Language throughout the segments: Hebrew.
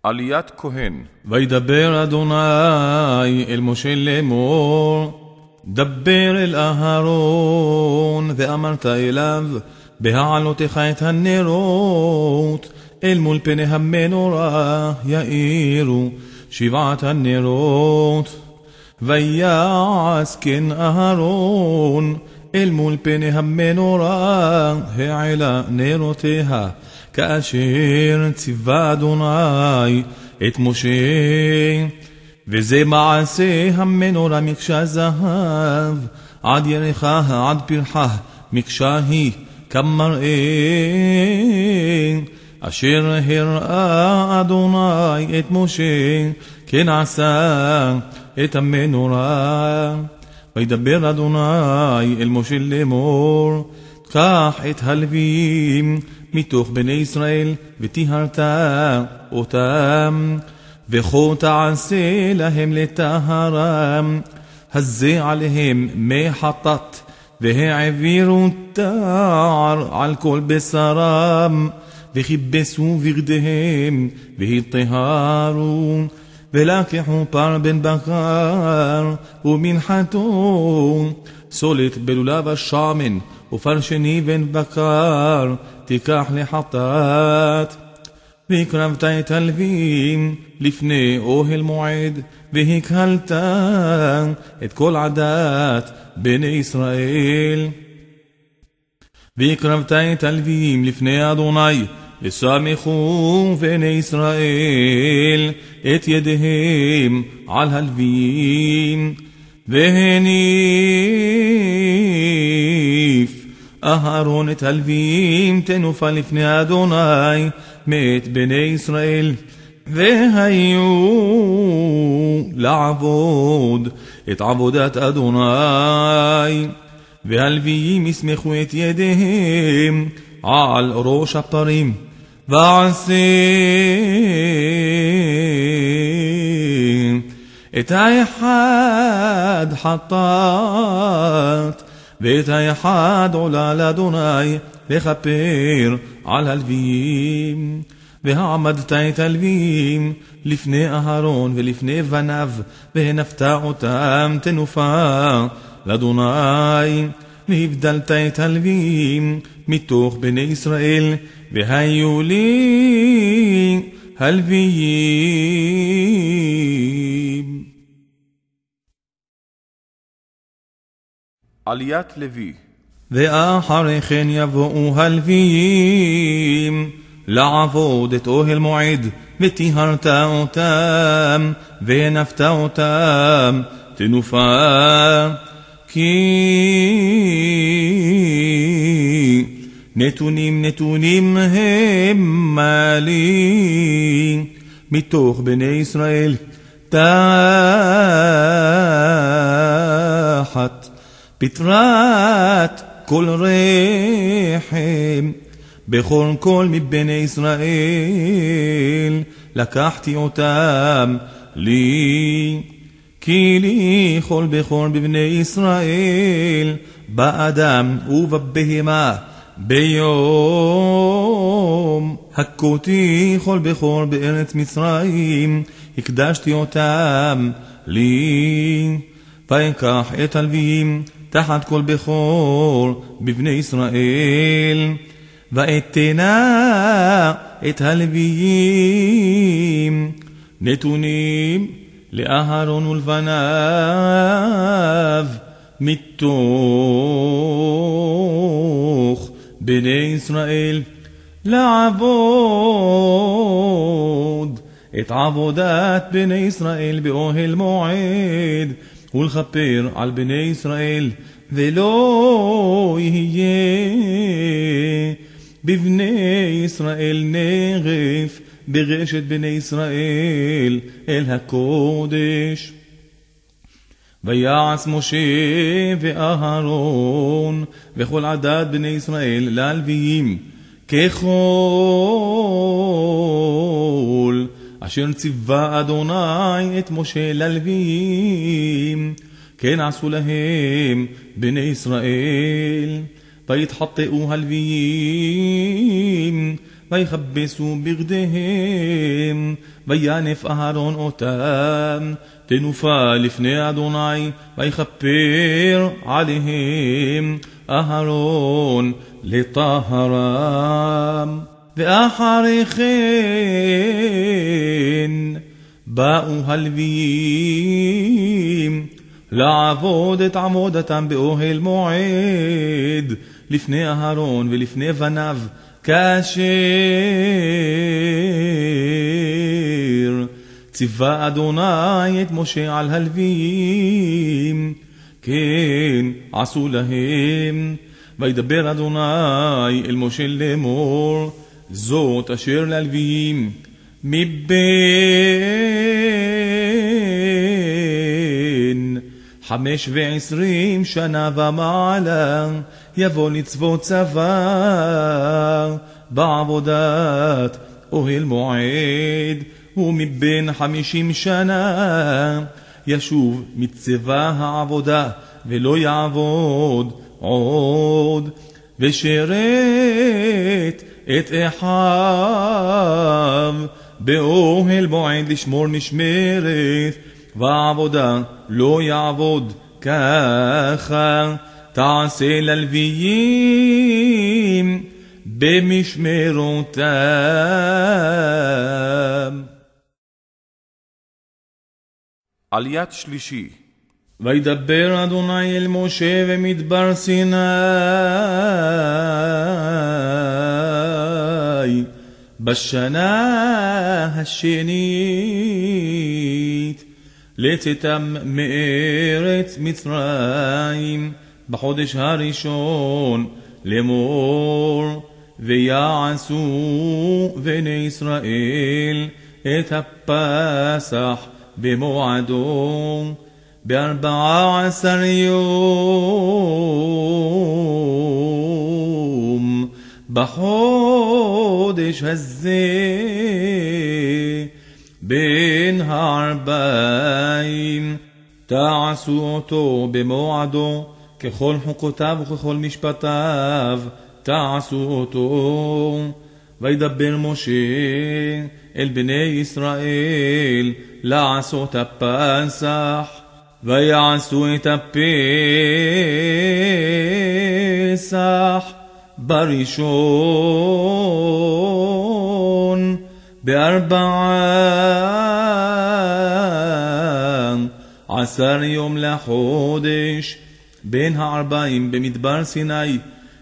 עליית כהן. וידבר אדוני אל משה לאמור, דבר אל אהרון, ואמרת אליו, בהעלותך את הנרות, אל מול פני המנורה יאירו 7 הנרות. ויעש כן אהרון אל מול פני המנורה, העלה נרותיה, כאשר ציווה אדוני את משה. וזה מעשה המנורה מקשה זהב, עד ירחה עד פרחה, מקשה היא כמראה, אשר הראה אדוני את משה, כן עשה את המנורה. וידבר אדוני אל משה לאמור, קח את הלוויים מתוך בני ישראל, וטיהרת אותם, וכה תעשה להם לטהרם, הזה עליהם מי חטאת, והעבירו תער על כל בשרם, וכיבסו בגדיהם, והטהרו, ולקחו פר בן בקר, ומנחתו, סולת בלולב השמן, ופר שני בן בקר, תיקח לחטאת. והקרבת את הלווים לפני אוהל מועד, והקהלת את כל עדת בני ישראל. והקרבת את הלווים לפני אדוני, וסמכו בני ישראל את ידיהם על הלווים. והניף אהרון את הלווים תנופה לפני אדוני מאת בני ישראל, והיו לעבוד את עבודת אדוני. והלוויים יסמכו את ידיהם על ראש הפרים, ועשה את האחד חטאת, ואת האחד עולה לאדוני לכפר על הלוויים. והעמדת את הלוויים לפני אהרון ולפני בניו, והנפת אותם תנופה לאדוני. והבדלת את הלוויים מתוך בני ישראל, והיו לי הלוויים. עליית לוי. ואחרי כן יבואו הלוויים לעבוד את אוהל מועד, וטיהרת אותם, והנפת אותם תנופה, כי נתונים הם מעלים מתוך בני ישראל, תחת פטרת כל רחם, בכל קול מבני ישראל לקחתי אותם לי. כי לי כל בכור בבני ישראל, באדם ובבהמה, ביום הכותי כל בכור בארץ מצרים, הקדשתי אותם לי. ויקח את הלוויים תחת כל בכור בבני ישראל, ואתנה את הלוויים נתונים לאהרון ולבניו מתוך בני ישראל, לעבוד את עבודת בני ישראל באוהל מועד, ולכפר על בני ישראל. ולא יהיה בבני ישראל נרף ברשת בני ישראל אל הקודש. ויעש משה ואהרון וכל עדת בני ישראל ללוויים ככל אשר ציווה אדוני את משה ללוויים, כן עשו להם בני ישראל. ויתחטאו הלוויים ויכבסו בגדיהם, וינף אהרון אותם תנופה לפני אדוני, ויכפר עליהם אהרון לטהרם. ואחרי כן באו הלוויים לעבוד את עבודתם באוהל מועד לפני אהרון ולפני בניו, כאשר ציווה אדוני את משה על הלוויים, כן עשו להם. וידבר אדוני אל משה לאמור, זאת אשר ללוויים מבין 25 שנה ומעלה יבוא לצוות צבא בעבודת אוהל מועד, ומבין 50 שנה ישוב מצבא העבודה ולא יעבוד עוד, ושרת את אחיו באוהל מועד לשמור משמרת ועבודה לא יעבוד. ככה תעשה ללוויים במשמרותם. עליית שלישי. וידבר אדוני אל משה במדבר סיני בשנה השנית לצאתם מארץ מצרים בחודש הראשון לאמור, ויעשו בני ישראל את הפסח במועדו ב14 יום בחודש הזה בין הערביים, תעשו אותו במועדו ככל חוקותיו וככל משפטיו תעשו אותו. וידבר משה אל בני ישראל לעשות הפסח, ויעשו את הפסח בראשון ב14 יום לחודש בין הערביים במדבר סיני,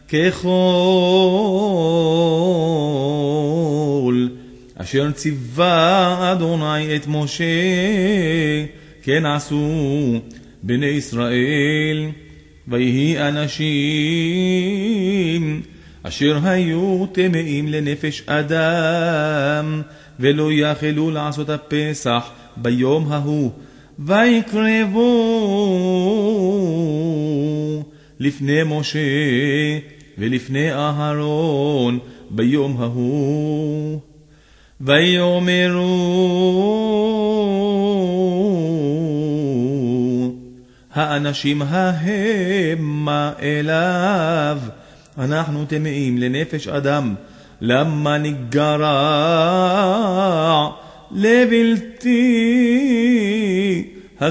ככל אשר ציווה אדוני את משה כן עשו בני ישראל. ויהי אנשים אשר היו טמאים לנפש אדם ולא יכלו לעשות הפסח ביום ההוא, ויקרבו לפני משה ולפני אהרון ביום ההוא, ויאמרו האנשים ההמה אליו, אנחנו טמאים לנפש אדם, למה נגרע לבלתי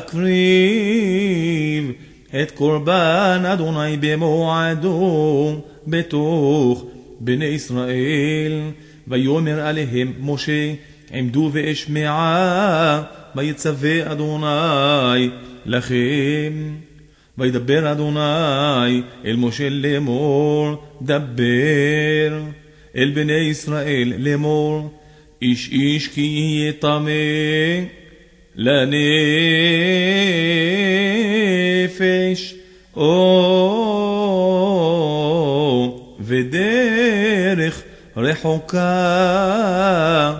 הקריב את קורבן אדוני במועדו בתוך בני ישראל. ויאמר עליהם משה, עמדו ואשמעה, ויצווה אדוני לכם. וידבר אדוני אל משה לאמור, דבר אל בני ישראל לאמור, איש איש כי יהיה טמא לנפש או ודרך רחוקה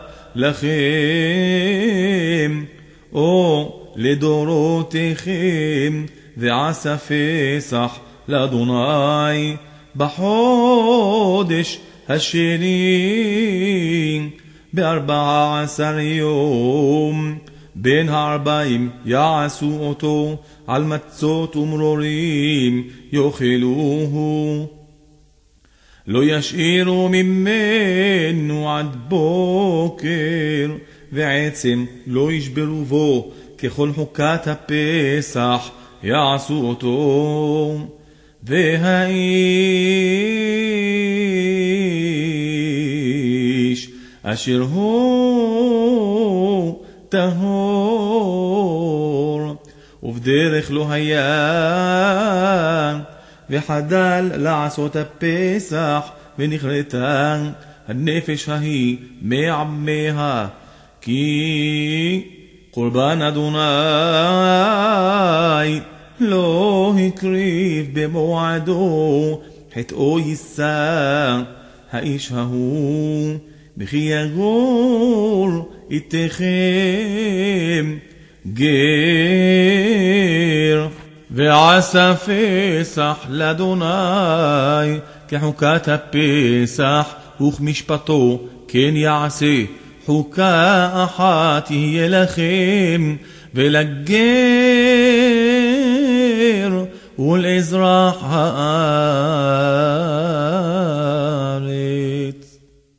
לכם או לדורותיכם, ועשה פסח לאדוני בחודש השני ב14 יום בין הערביים יעשו אותו, על מצות ומרורים יאכלוהו. לא ישאירו ממנו עד בוקר, ועצם לא ישברו בו, ככל חוקת הפסח יעשו אותו. והאיש אשר הוא טהור, ובדרך לא היה, וחדל לעשות הפסח, ונכרתה הנפש ההיא מעמיה, כי קורבן אדוני לא הקריב במועדו, חטאו יישא האיש ההוא, וכי יגור איתכם גר. ועשה פסח לאדוני כחוקת הפסח, וכמשפטו כן יעשה, חוקה אחת תהיה לכם ולגר ולאזרח הארץ.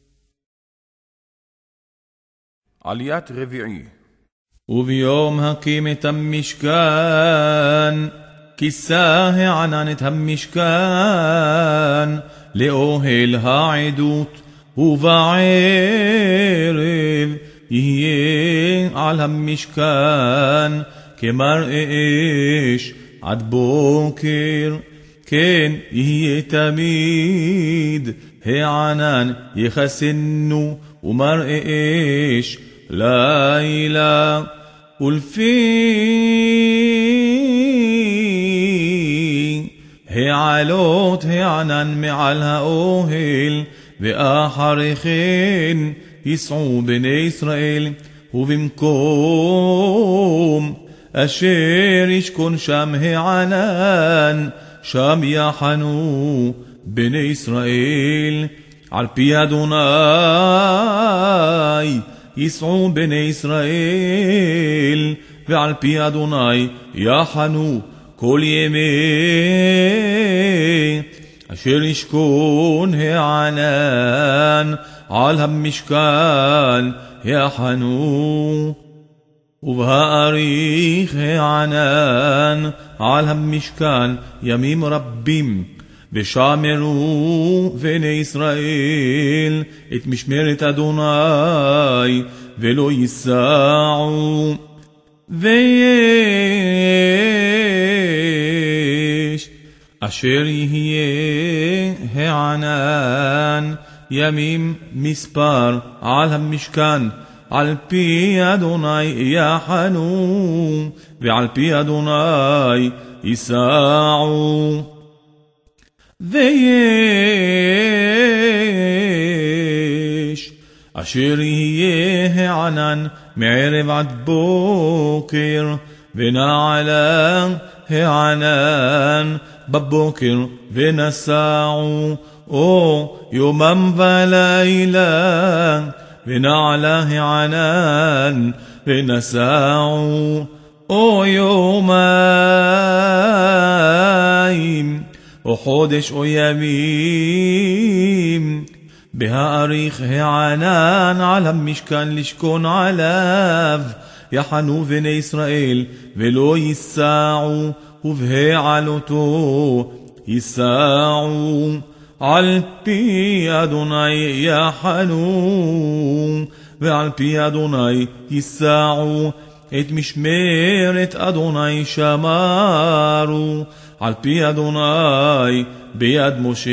עליית רביעי. וביום הקים את המשכן, כיסה הענן את המשכן לאוהל העדות, ובערב יהיה על המשכן כמראה אש עד בוקר, כן יהיה תמיד הענן יחסנו ומראה אש לילה. ולפי העלות הענן מעל האוהל, ואחרי כן יסעו בני ישראל, ובמקום אשר ישכון שם הענן, שם יחנו בני ישראל. על פי אדוני יסעו בני ישראל, ועל פי אדוני יחנו כל ימי אשר ישכון הענן על המשכן יחנו. ובהאריך הענן על המשכן ימים רבים, ושמרו בני ישראל את משמרת אדוני ולא ייסעו. ויש אשר יהיה הענן ימים מספר על המשכן, על פי אדוני יחנו, ועל פי אדוני ייסעו. ויש אשר יהיה הענן מערב עד בוקר, ונעלה הענן בבוקר ונסעו, או יומם ולילה, ונעלה הענן ונסעו, או יומיים, או חודש או ימים. בהאריך הענן על המשכן לשכון עליו, יחנו בני ישראל ולא ייסעו, ובהעלותו ייסעו. על פי אדוני יחנו, ועל פי אדוני ייסעו. את משמרת אדוני שמרו, על פי אדוני ביד משה.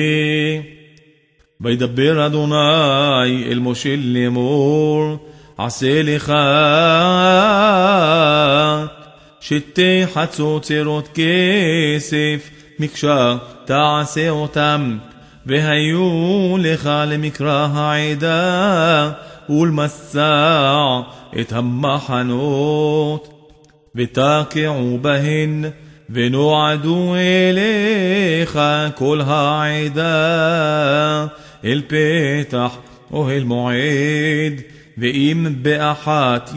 וידבר אדוני אל משה לאמור, עשה לך שתי חצוצרות כסף מקשה, תעשה אותם, והיו לך למקרא העדה ולמסע את המחנות, ותקעו בהן, ונועדו אליך כל העדה אל פתח אוהל מועד. ואם באחת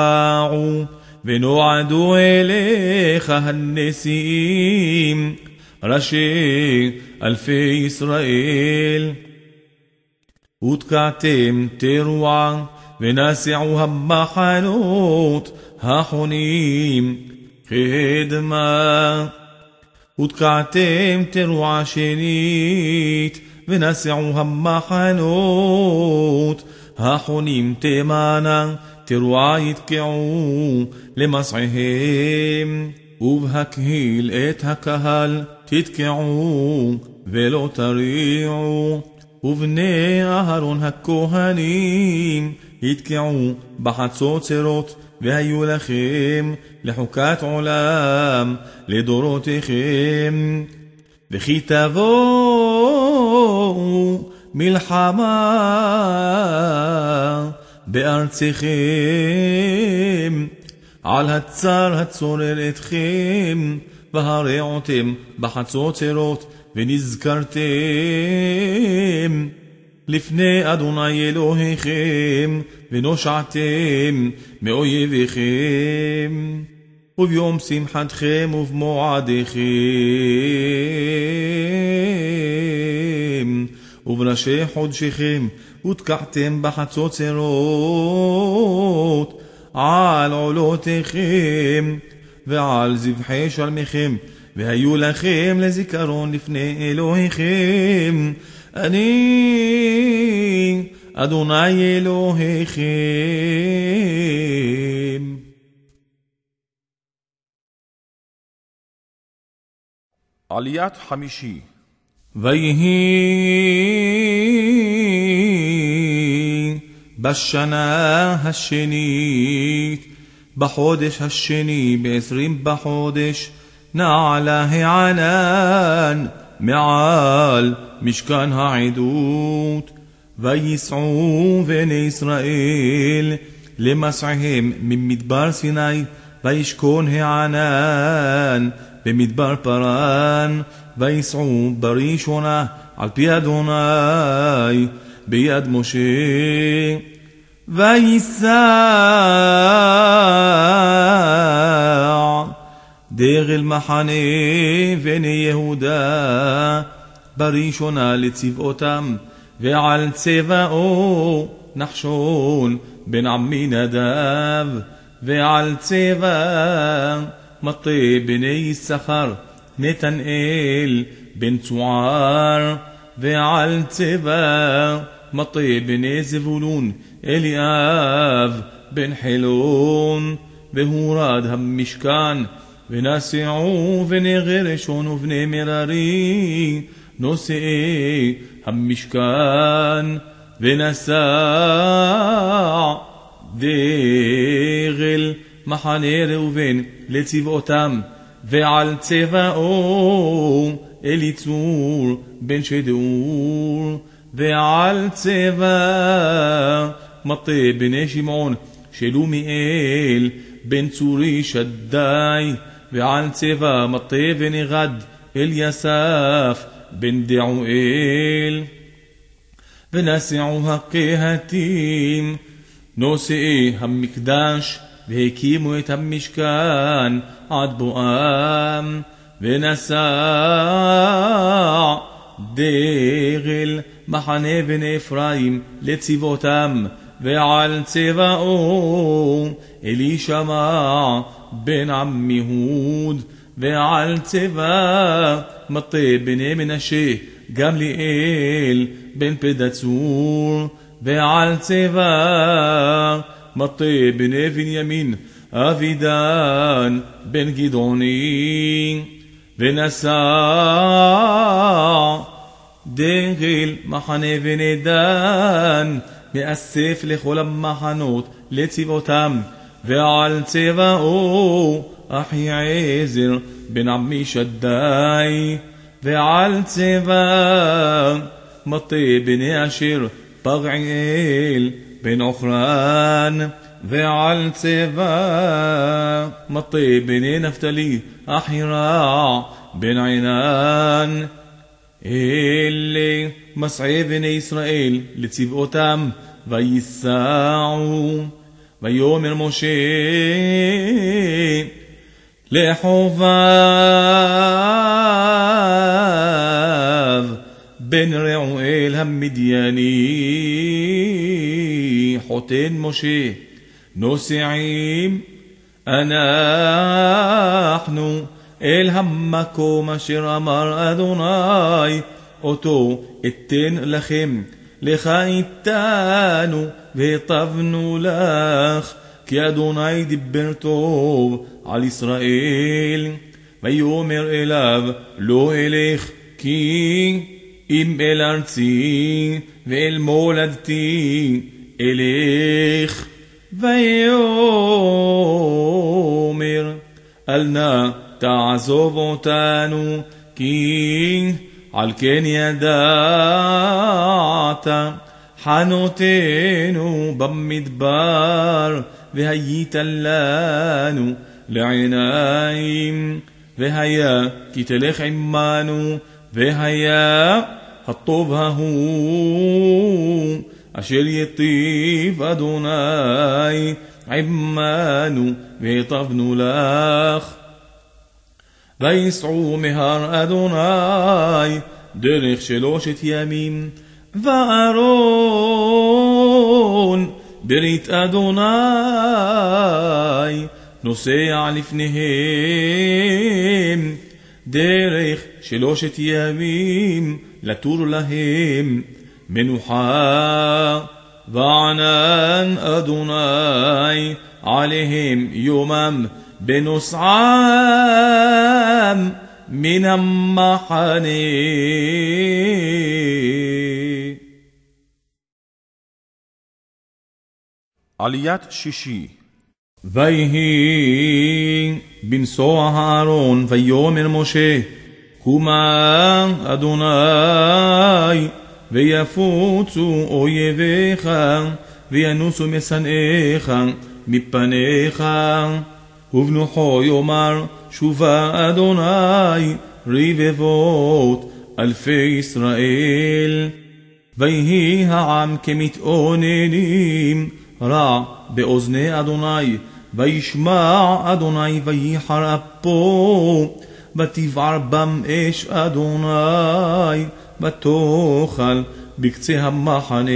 יתקעו, ונועדו אליך הנשיאים ראשי אלפי ישראל. ותקעתם תרועה ונסיעו המחנות החונים קדמה. ותקעתם תרועה שנית ונסיעו המחנות החונים תימנה. תרועה יתקעו למסעיהם ובהקהיל את הקהל תתקעו ולא תריעו. ובני אהרון הכהנים יתקעו בחצוצרות והיו לכם לחוקת עולם לדורותיכם. וכי תבואו מלחמה בארצכם על הצר הצורר אתכם והרעותם בחצוצרות ונזכרתם לפני אדוני אלוהיכם ונושעתם מאויביכם. וביום שמחתכם ובמועדיכם ובראשי חודשיכם ותקעתם בחצוצרות על עולותיכם ועל זבחי שלמיכם והיו לכם לזיכרון לפני אלוהיכם. אני אדוני אלוהיכם. עליית חמישי. ויהי בשנה השנית בחודש השני ב20 בחודש נעלה הענן מעל משכן העדות. ויסעו בני ישראל למסעיהם ממדבר סיני וישכון הענן במדבר פרן. ויסעו בראשונה על פי אדוני ביד משה. ויסע דרך מחנה בני יהודה בראשונה לצבאותם ועל צבאו נחשון בן עמינדב ועל צבא מטה בני יששכר נתנאל בן צוער ועל צבא מטה בני זבולון אליאב בן חילון. והורד המשכן ונסיעו בני גרשון ובני מררי נושאי המשכן ונסע דגל מחנה ראובן לצבאותם ועל צבאו אליצור בן שדאור ועל צבא מטה בני שמעון שלומיאל בן צורי שדאי ועל צבא מטה בני גד אליסף בן דעואל. ונסיעו הקהתים נושאי המקדש והקימו את המשכן עד בואם. ונסע דגל מחנה בני אפרים לצבאותם ועל צבאו אלישמע בן עמיהוד ועל צבא מטה בני מנשה גמליאל בן פדצור ועל צבא מטה בני בנימין אבידן בן גדעוני. ונסע דגל מחנה בני דן מאסף לכל המחנות לצבאותם ועל צבאו אחיעזר בן עמי שדאי ועל צבא מטה בני אשר פגעיאל בן עוכרן ועל צבא מטה בני נפתלי אחירע בן עינן. אלה מסעי בני ישראל לצבאותם ויסעו. ויאמר משה לחובב בן רעואל המדייני. חותן משה נוסעים אנחנו אל המקום אשר אמר אדוני, אותו אתן לכם, לך איתנו והטבנו לך, כי אדוני דיבר טוב על ישראל. ויאמר אליו, לא אלך, כי אם אל ארצי ואל מולדתי אלך. ויאמר, אל נא תעזוב אותנו, כי על כן ידעת חנותנו במדבר, והיית לנו לעיניים. והיה כי תלך עמנו, והיה הטוב ההוא אשר יטיב אדוני עמנו, והטבנו לך. ויסעו מהר אדוני דרך 3 ימים, וארון ברית אדוני נוסע לפניהם דרך 3 ימים, לתור להם מנוחה. וענן אדוני עליהם יומם בנוסעם מן המחנה. עליית שישי. ויהי בנסוע הארון, ויאמר משה, קומה אדוני, ויפוצו אויביך, וינוסו משנאיך מפניך. ובנוחו יאמר, שובה אדוני רבבות אלפי ישראל. ויהי העם כמתאוננים רע באוזני אדוני, וישמע אדוני וייחר אפו, ותבער בם אש אדוני, ותאכל בקצה המחנה.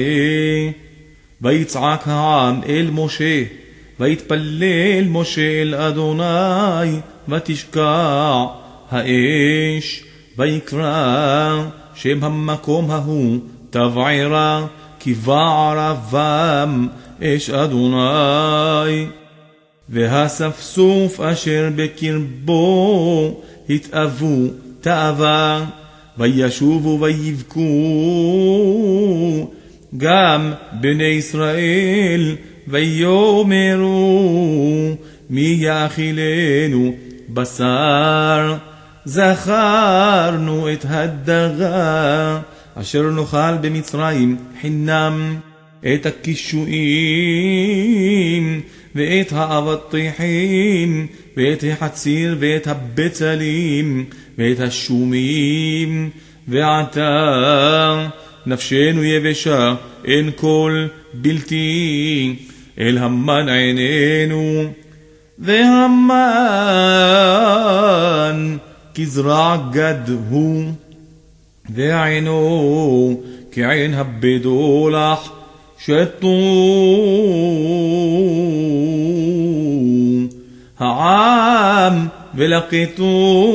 ויצעק העם אל משה, ויתפלל משה אל אדוני, ותשקע האש. ויקרא שם המקום ההוא תבערה, כי בערה בם אש אדוני. והספסוף אשר בקרבו התאוו תאווה, וישובו ויבכו גם בני ישראל, ויאמרו, מי יאכילנו בשר? זכרנו את הדגה אשר נאכל במצרים חינם, את הקישואים ואת האבטיחים ואת החציר ואת הבצלים ואת השומים. ועתה נפשנו יבשה, אין כל בלתי, אל המן עינינו. והמן כזרע גד הוא, ועינו כעין הבדולח שתו. העם ולקטו,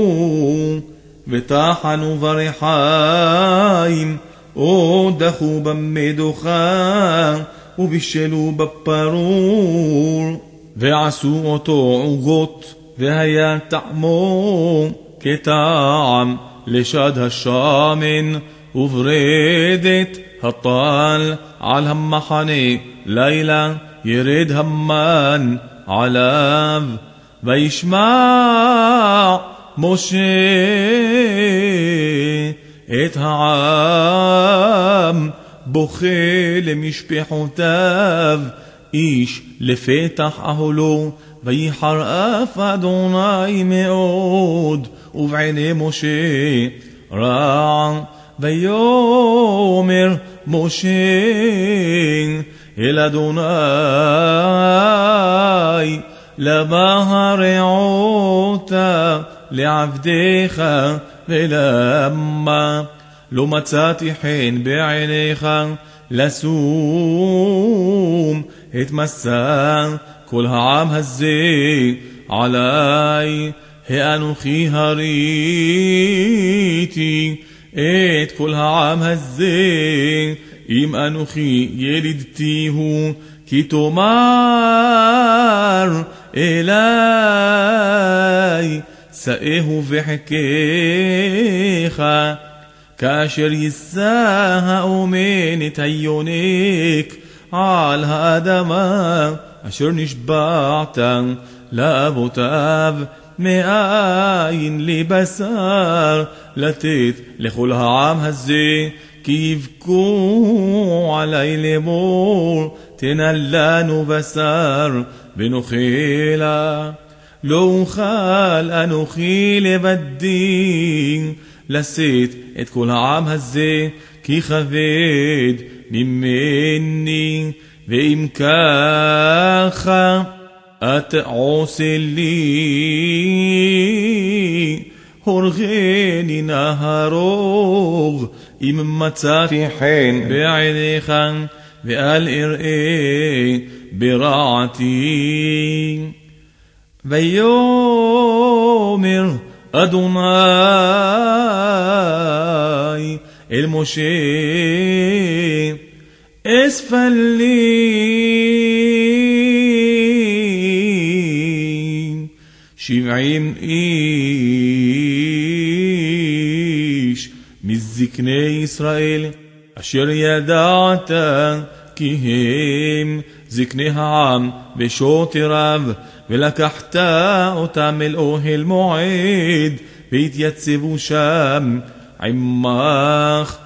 וטחנו ברחיים, דחו במדוחה, ובישלו בפרור. ועשו אותו עוגות, והיה טעמו כטעם לשד השמן, וברדת הטל על המחנה. לילה ירד המן עליו. וישמע משה את העם בוכה למשפחותיו, איש לפתח אהלו. וייחר אף אדוני מאוד, ובעיני משה רע. ויאמר משה אל אדוני, למה הרעות לעבדיך, ולמה לא מצאתי חן בעיניך לשום את מסע כל העם הזה עלי. האנוכי הריתי את כל העם הזה, אם אנוכי ילידתי הוא, כי תאמר אלי שאהו וחכיך. כאשר יישא האומן את היונק על האדמה אשר נשבעת לאבותיו, מאין לבשר לתת לכל העם הזה, כי יבכו עלי לאמור תן לנו בשר ונאכלה. לא אוכל אנוכי לבדי לשאת את כל העם הזה, כי כבד ממני. ואם ככה את עושה לי, הורגני נהרוג, אם מצאתי חן בעיניך, ואל אראה ברעתי. ויאמר אדוני אל משה, אספה לי 70 איש מזקני ישראל, אשר ידעת כי הם זקני העם ושוטריו, ולקחת אותם אל אוהל מועד, והתייצבו שם עמך.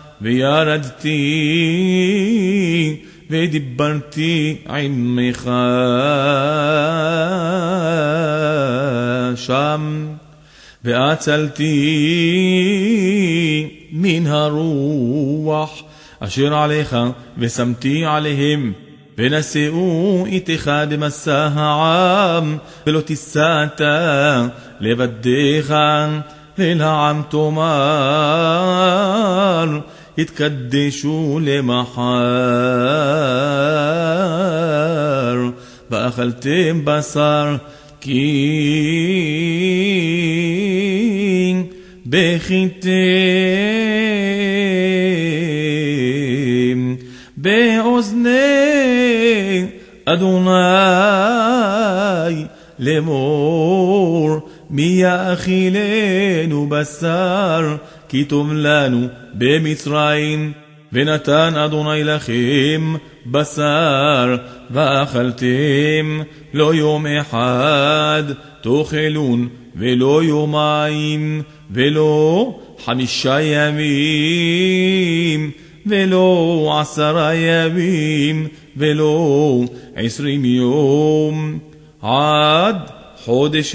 וירדתי ודיברתי עמך שם, והצלתי מן הרוח אשר עליך, ושמתי עליהם, ונשאו איתך במסע העם, ולא תיסעת לבדיך. אל העם תאמר, התקדשו למחר, ואכלתם בשר, כי בכיתם באוזני אדוני לאמור, מי יאכילנו בשר, כי טוב לנו במצרים. ונתן אדוני לכם בשר, ואכלתם, לא יום אחד תאכלון, ולא יומיים, ולא 5 ימים, ולא 10 ימים, ולא 20 יום, עד חודש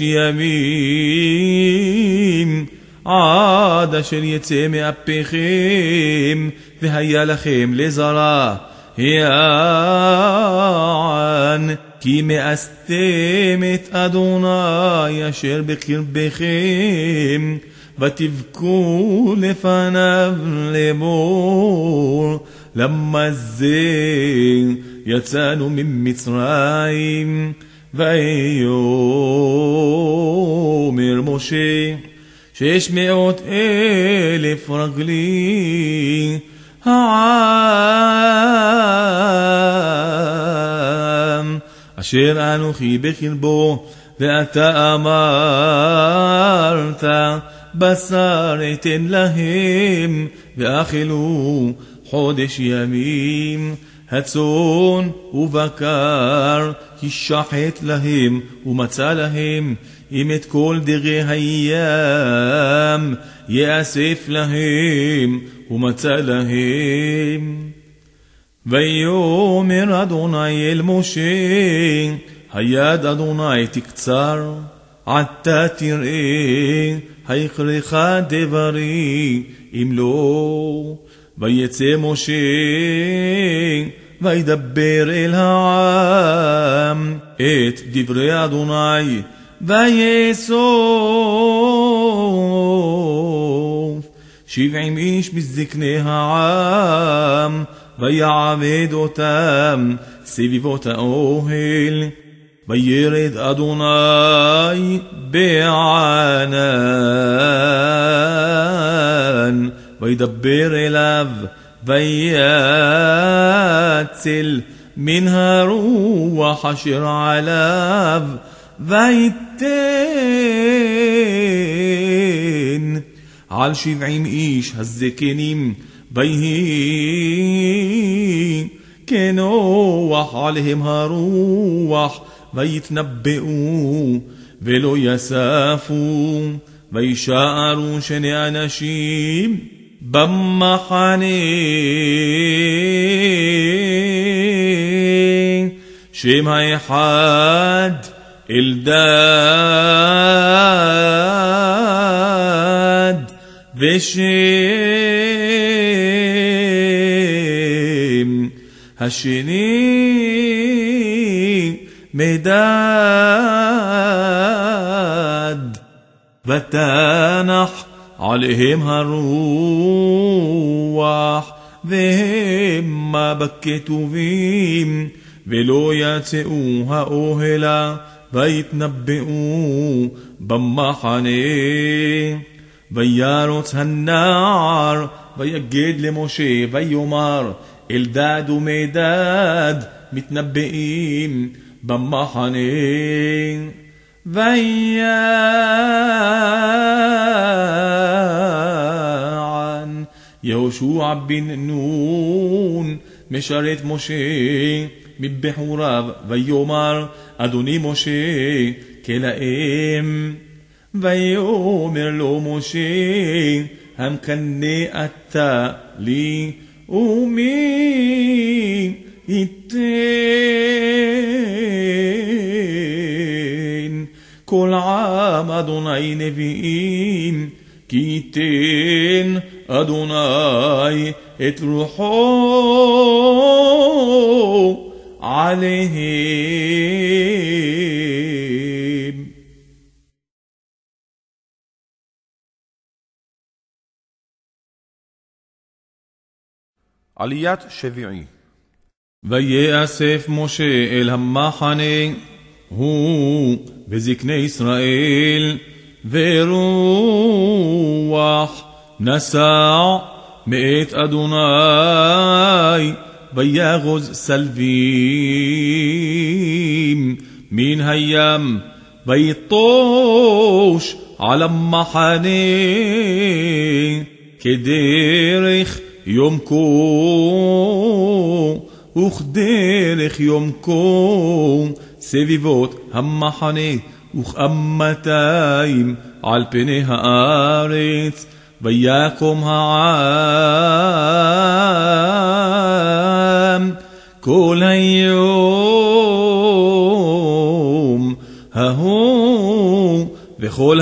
ימים, עד אשר יצא מאפיכם, והיה לכם לזרע הען, כי מאסתם את אדוני אשר בקרבכם, ותבכו לפניו לאמור, למה זה יצאנו ממצרים. ויאמר משה, 600,000 רגלי העם אשר אנוכי בקרבו, ואתה אמרת בשר אתן להם, ואכלו חודש ימים. הצאן ובקר ישחט להם, ומצא להם, אם את כל דגי הים יאסף להם, ומצא להם. ויאמר אדוני אל משה, היד אדוני תקצר, עתה תראה היכרך דברי, אם לא. ויצא משה וידבר אל העם את דברי 70 איש בזקני העם, ויעבד אותם סביבות האוהל. וירד אדוני בענן, וידבר אליו, ויצל מן הרוח אשר עליו, ויתן על 70 איש הזקנים, ויהי כנוח עליהם הרוח, ויתנבאו ולא יספו. וישארו 2 אנשים במחנה, שם האחד אלדד, ושם השני מדד. ותנח עליהם הרוח, והמה בכתובים, ולא יצאו האוהלה, ויתנבאו במחנה. וירוץ הנער, ויגד למשה, ויאמר, אלדד ומדד מתנבאים במחנה. ויען יהושע בן נון משרת משה מבחוריו, ויאמר, אדוני משה כלאם. ויאמר לו משה, המקנא אתה לי, ומי ייתן כל עם אדוני נביאים, כי ייתן אדוני את רוחו עליהם. עליית שביעי. ויאסף משה אל המחנה, הוא וזקני ישראל, ורוח נסע מאת אדוני, ויגוז סלבים מן הים, ויטוש על המחנה כדרך יומקו, וכדרך יומקו סביבות המחנה, וכ200 על פני הארץ. ויקום העם כל היום ההוא, וכל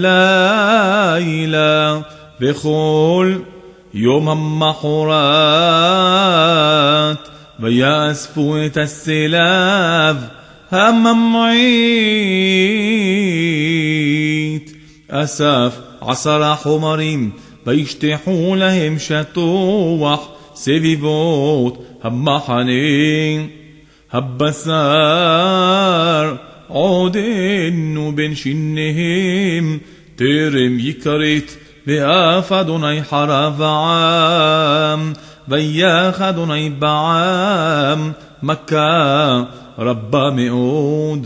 הלילה, וכל יום המחרת, ויאספו את הסלב הממעיט. אסף 10 חומרים, וישטחו להם שטוח סביבות המחנה. הבשר עודנו בין שיניהם, טרם יכרת, ואף אדוני חרב העם. ויך אדוני בעם מכה רבה מאוד,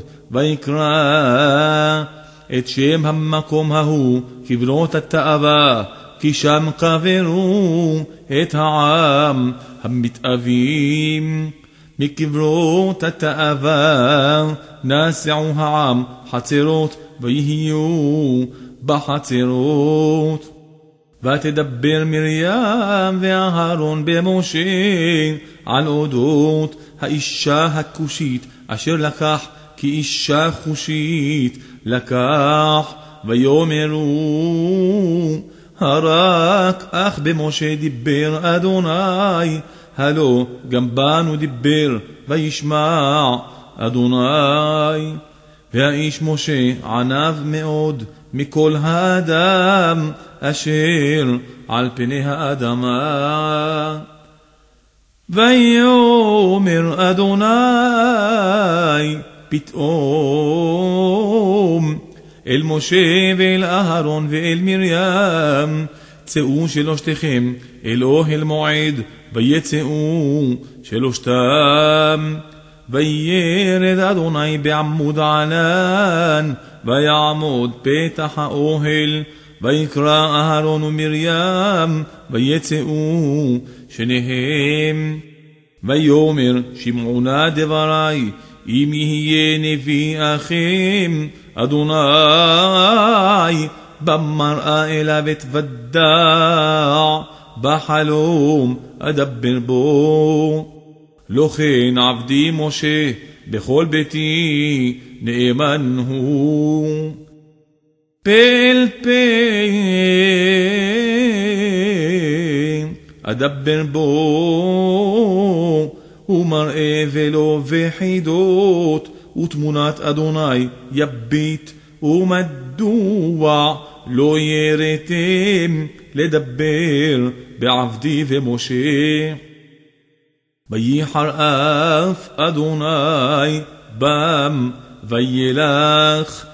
ויקרא את שם המקום ההוא קברות התאווה, כי שם קברו את העם המתאבים. מקברות התאווה נסעו העם חצרות, ויהיו בחצרות. ותדבר מרים ואהרון במשה על אודות האישה הכושית אשר לקח, כי אישה חושית לקח. ויאמרו, הרק אך במשה דיבר אדוני, הלא גם בנו דיבר, וישמע אדוני. והאיש משה ענב מאוד, מכל האדם אשר על פני האדמה. ויאמר אדוני פתאום אל משה ואל אהרון ואל מרים, צאו שלושתכם אל אוהל מועד, ויצאו שלושתם. וירד אדוני בעמוד ענן, ויעמוד פתח האוהל, ויקרא אהרון ומרים, ויצאו שניהם. ויאמר שמעונה דברי, אם יהיה נביא אחים אדוני במראה אליו אתוודע, בחלום אדבר בו. לא כן עבדי משה בכל ביתי נאמן הוא. פה אל פה אדבר בו, ומראה ולא וחידות, ותמונת אדוני יביט, ומדוע לא יראתם לדבר בעבדי ומשה. וייחר אף אדוני בם וילך,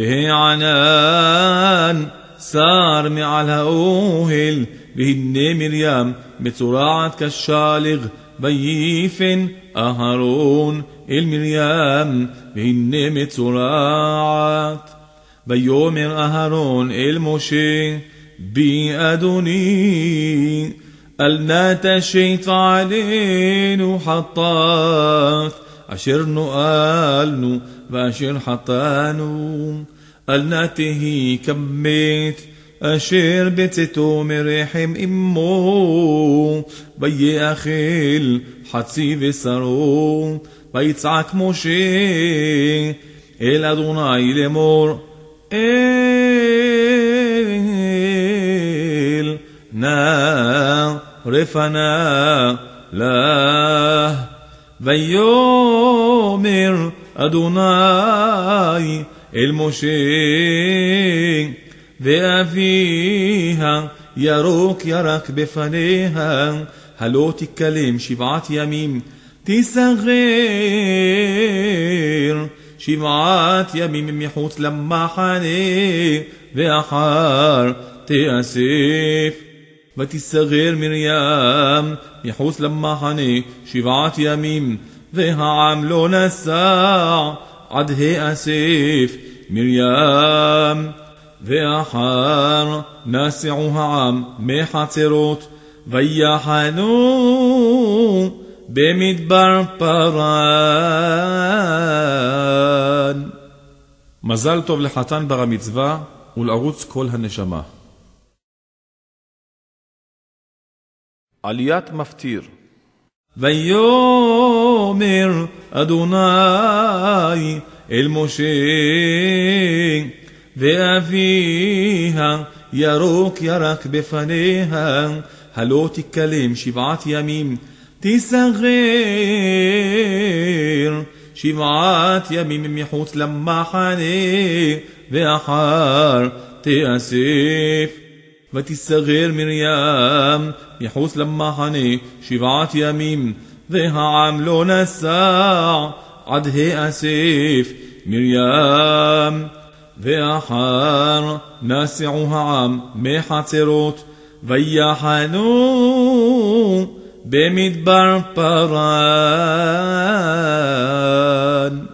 והענן שר מעל האוהל, והנה מרים מצורעת כשלג, ויפן אהרון אל מרים, והנה מצורעת. ויאמר אהרון אל משה, בי אדוני, אל נא תשית עלינו חטאת, אשר נואלנו ואשר חטאנו. אל נא תהי כמת, אשר בצאתו מרחם אמו, ויאכל חצי בשרו. ויצעק משה אל אדוני לאמור, אל נא רפנה לה. ויאמר אדוני אל משה, ואביה ירוק ירק בפניה, הלא תקלם 7 ימים, תסגר 7 ימים מחוץ למחנה, ואחר תאסף. ותסגר מרים מחוץ למחנה 7 ימים, והעם לא נסע עד האסף מרים. ואחר נסעו העם מחצרות, ויחנו במדבר פרן. מזל טוב לחתן בר המצווה ולערוץ כל הנשמה. עליית מפטיר. ויאמר אדוני אל משה, ואביה ירוק ירק בפניה, הלא תקלם 7 ימים, תסגר 7 ימים מחוץ למחנה, ואחר תאסף. ותסגר מרים מחוץ למחנה 7 ימים, והעם לא נסע עד האסף מרים. ואחר נסעו העם מחצרות, ויחנו במדבר פרן.